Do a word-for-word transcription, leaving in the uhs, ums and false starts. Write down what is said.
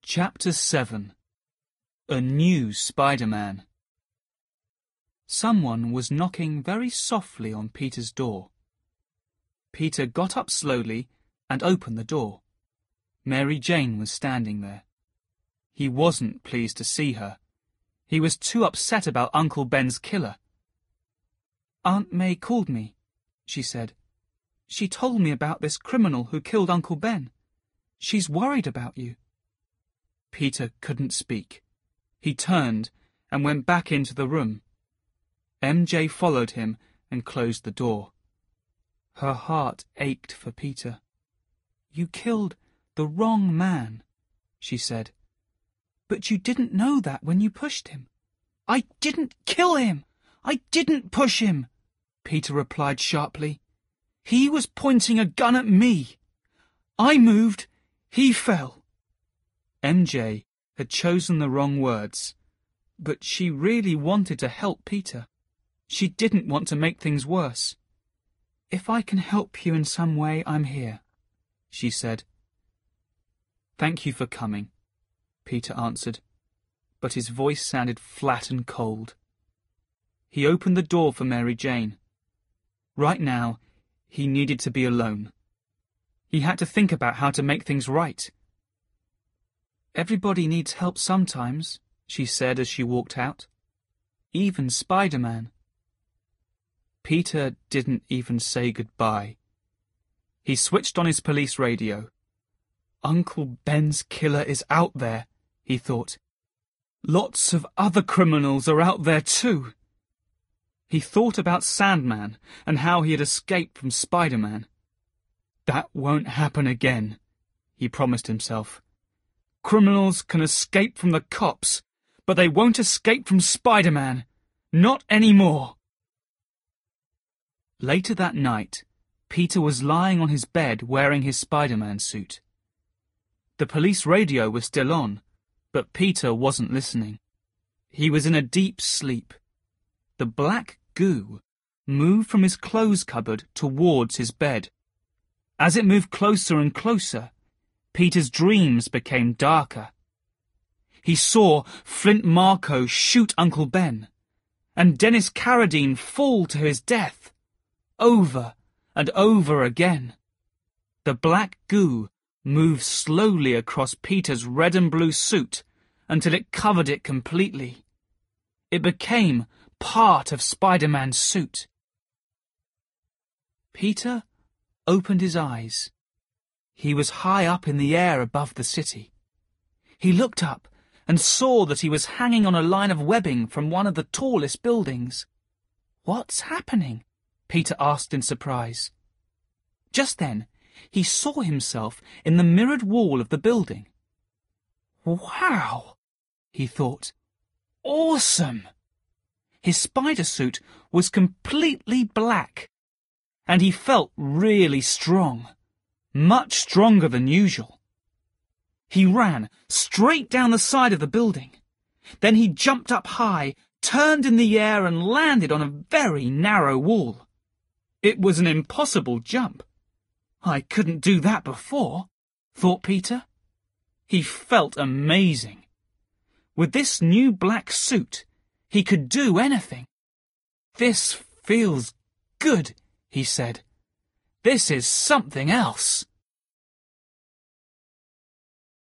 Chapter seven. A New Spider-Man. Someone was knocking very softly on Peter's door. Peter got up slowly and opened the door. Mary Jane was standing there. He wasn't pleased to see her. He was too upset about Uncle Ben's killer. "Aunt May called me," she said. "She told me about this criminal who killed Uncle Ben. She's worried about you." Peter couldn't speak. He turned and went back into the room. M J followed him and closed the door. Her heart ached for Peter. "You killed the wrong man," she said. "But you didn't know that when you pushed him." "I didn't kill him! I didn't push him!" Peter replied sharply. "He was pointing a gun at me. I moved, he fell." M J had chosen the wrong words, but she really wanted to help Peter. She didn't want to make things worse. "If I can help you in some way, I'm here," she said. "Thank you for coming," Peter answered, but his voice sounded flat and cold. He opened the door for Mary Jane. Right now, he needed to be alone. He had to think about how to make things right. "Everybody needs help sometimes," she said as she walked out. "Even Spider-Man." Peter didn't even say goodbye. He switched on his police radio. "Uncle Ben's killer is out there," he thought. "Lots of other criminals are out there too." He thought about Sandman and how he had escaped from Spider-Man. "That won't happen again," he promised himself. "Criminals can escape from the cops, but they won't escape from Spider-Man. Not anymore." Later that night, Peter was lying on his bed wearing his Spider-Man suit. The police radio was still on, but Peter wasn't listening. He was in a deep sleep. The black goo moved from his clothes cupboard towards his bed. As it moved closer and closer, Peter's dreams became darker. He saw Flint Marko shoot Uncle Ben, and Dennis Carradine fall to his death, over and over again. The black goo moved slowly across Peter's red and blue suit until it covered it completely. It became part of Spider-Man's suit. Peter opened his eyes. He was high up in the air above the city. He looked up and saw that he was hanging on a line of webbing from one of the tallest buildings. "What's happening?" Peter asked in surprise. Just then, he saw himself in the mirrored wall of the building. "Wow," he thought. "Awesome!" His spider suit was completely black, and he felt really strong. Much stronger than usual. He ran straight down the side of the building. Then he jumped up high, turned in the air and landed on a very narrow wall. It was an impossible jump. "I couldn't do that before," thought Peter. He felt amazing. With this new black suit, he could do anything. "This feels good," he said. "This is something else."